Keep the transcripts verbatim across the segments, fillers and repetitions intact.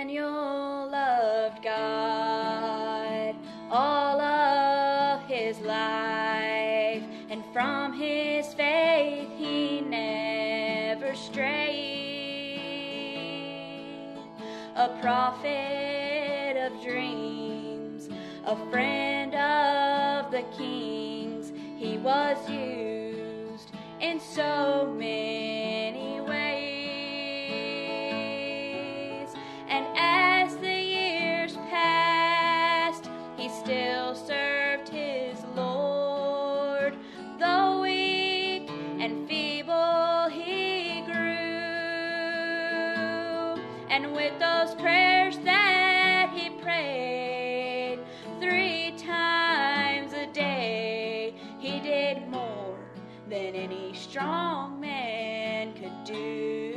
Daniel loved God all of his life, and from his faith he never strayed. A prophet of dreams, a friend of the kings, he was used in so many ways. And as the years passed, he still served his Lord. Though weak and feeble he grew, and with those prayers that he prayed three times a day, he did more than any strong man could do.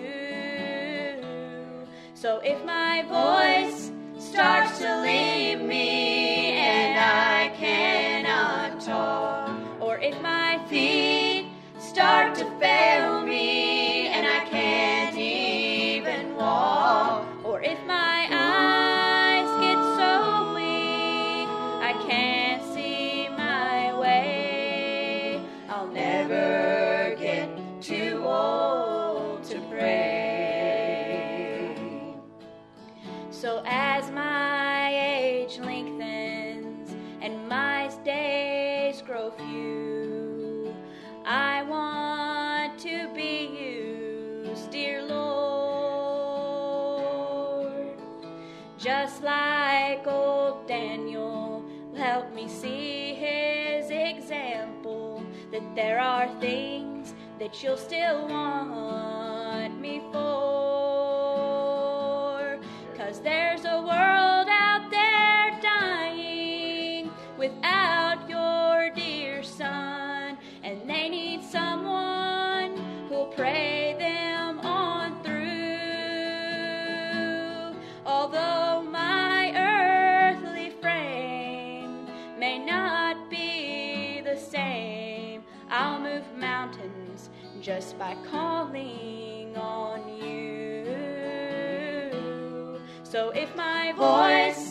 So if my voice starts to leave me and I cannot talk, or if my feet start to fail me and I can't even walk, or if my eyes get so weak I can't see my way, I'll never get too old to pray. So as my age lengthens and my days grow few, I want to be used, dear Lord. Just like old Daniel, help me see his example, that there are things that you'll still want me for. 'Cause there's a world out there dying without your dear son, and they need someone who'll pray them on through. Although my earthly frame may not be the same, I'll move mountains just by calling on you. So if my voice